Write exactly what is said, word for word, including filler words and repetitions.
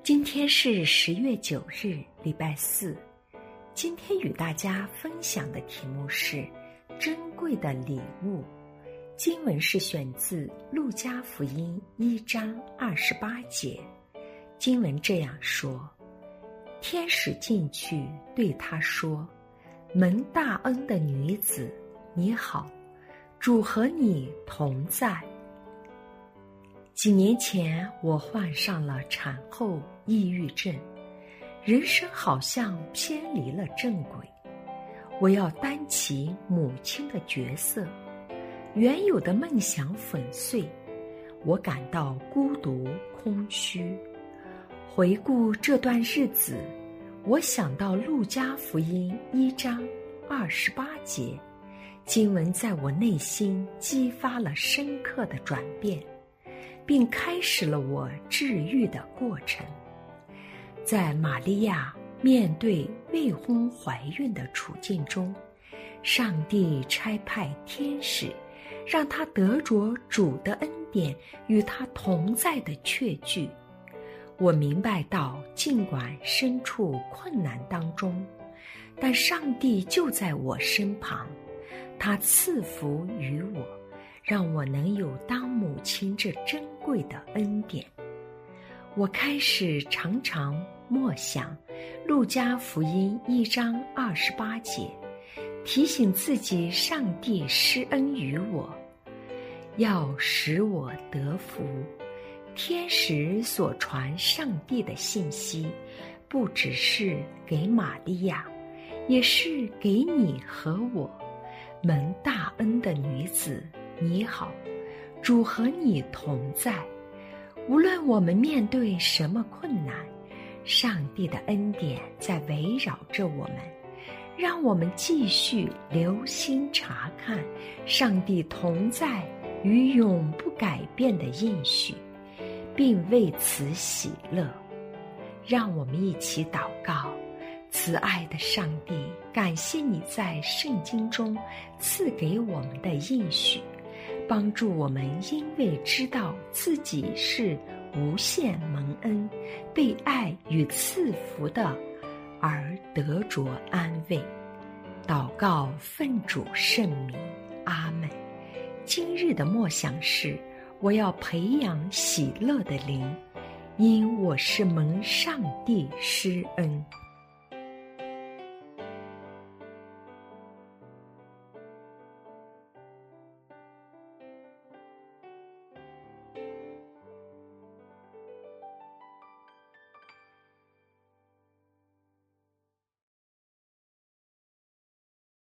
今天是十月九日，礼拜四。今天与大家分享的题目是珍贵的礼物。经文是选自路加福音一章二十八节。经文这样说：天使进去对他说，蒙大恩的女子，你好，主和你同在。几年前我患上了产后抑郁症，人生好像偏离了正轨。我要担起母亲的角色，原有的梦想粉碎，我感到孤独空虚。回顾这段日子，我想到路加福音一章二十八节，经文在我内心激发了深刻的转变，并开始了我治愈的过程。在玛利亚面对未婚怀孕的处境中，上帝差派天使，让她得着主的恩典与她同在的确据。我明白到，尽管身处困难当中，但上帝就在我身旁，他赐福于我，让我能有当母亲这珍贵的恩典。我开始常常默想路加福音一章二十八节，提醒自己上帝施恩于我，要使我得福。天使所传上帝的信息，不只是给玛利亚，也是给你和我。蒙大恩的女子，你好，主和你同在。无论我们面对什么困难，上帝的恩典在围绕着我们，让我们继续留心查看上帝同在与永不改变的应许，并为此喜乐。让我们一起祷告。慈爱的上帝，感谢你在圣经中赐给我们的应许，帮助我们因为知道自己是无限蒙恩、被爱与赐福的，而得着安慰。祷告奉主圣名，阿们。今日的默想是，我要培养喜乐的灵，因我是蒙上帝施恩。